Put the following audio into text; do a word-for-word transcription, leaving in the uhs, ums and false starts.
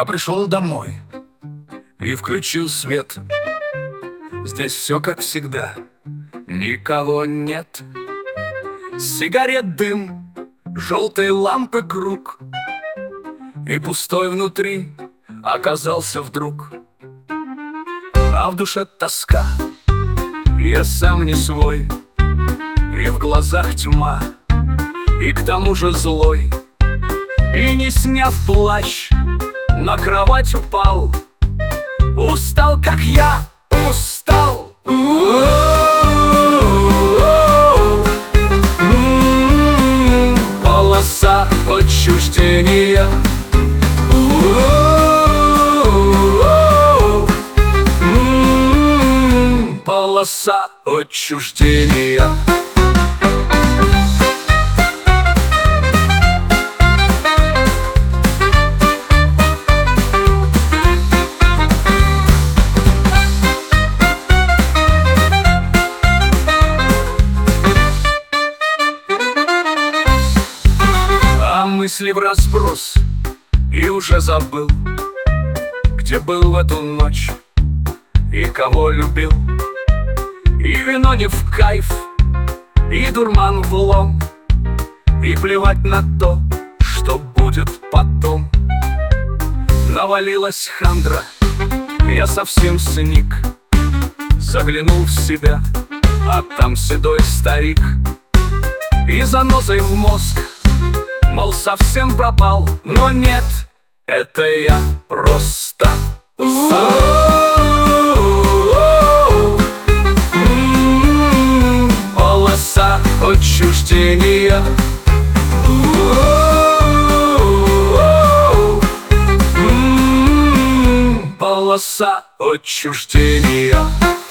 Я пришел домой и включил свет. Здесь все как всегда, никого нет. Сигарет дым, желтые лампы круг, и пустой внутри оказался вдруг. А в душе тоска, я сам не свой, и в глазах тьма, и к тому же злой. И не сняв плащ, на кровать упал. Устал, как я, устал. Полоса отчуждения. Полоса отчуждения. Мысли в разброс, и уже забыл, где был в эту ночь и кого любил. И вино не в кайф, и дурман в лом, и плевать на то, что будет потом. Навалилась хандра, я совсем сник. Заглянул в себя, а там седой старик. И занозой в мозг, мол, совсем пропал. Но нет, это я просто полоса отчуждения. Полоса отчуждения.